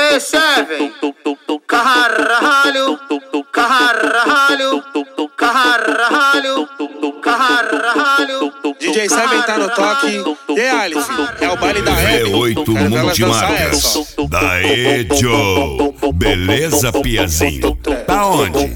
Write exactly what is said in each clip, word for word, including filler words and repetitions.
Aê, chefe! Carralho, carralho, carralho, carralho. D J Seven tá no toque. E aí, Alice? É o baile da V oito Multimarcas. Daí, Joe. Beleza, Piazinho? Tá onde?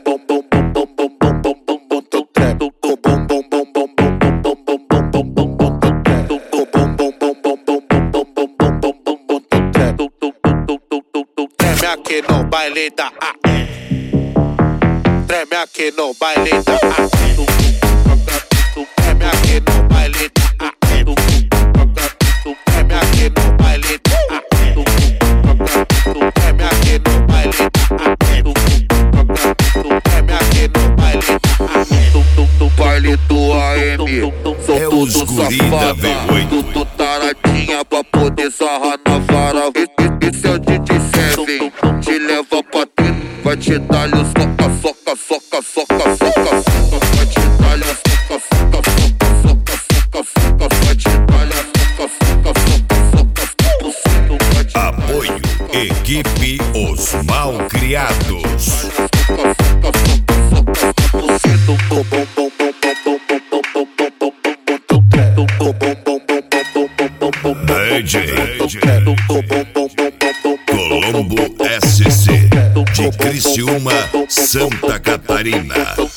Treme aqui no baile da A E. Treme aqui no baile da A E. Treme aqui no baile da A E. Treme aqui no baile da A E. Treme aqui no baile da A E. Treme aqui no baile da A E. Baile do A M. É os guri da V oito. Tô taradinha pra poder sarrar na vara. Esse é o D J Seven. Te leva pra dentro. Vai te dar-lhe os soca, soca, soca, soca, soca, soca. Vai te dar-lhe os soca, soca, soca, soca, soca, soca. Vai te dar-lhe os soca, soca, soca, soca. Apoio Equipe Os Malcriados. D J Colombo S C de Criciúma, Santa Catarina.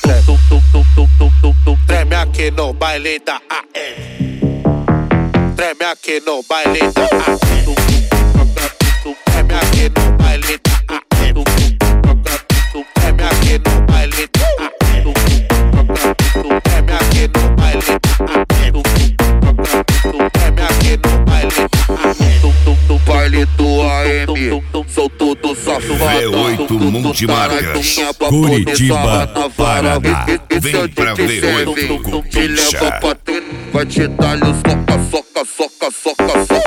Treme aqui no baile da A E. Treme aqui no baile da A E. Treme aqui no baile da A E. Treme aqui no baile da A E. Treme aqui no baile da A E. Treme aqui no baile da A E. Baile do A M. Sou todo safado. V oito Multimarcas, Curitiba, Paraná. Vem pra V oito com te leva picha. pra dentro. Vai te dar-lhe os soca, soca, soca, soca, soca.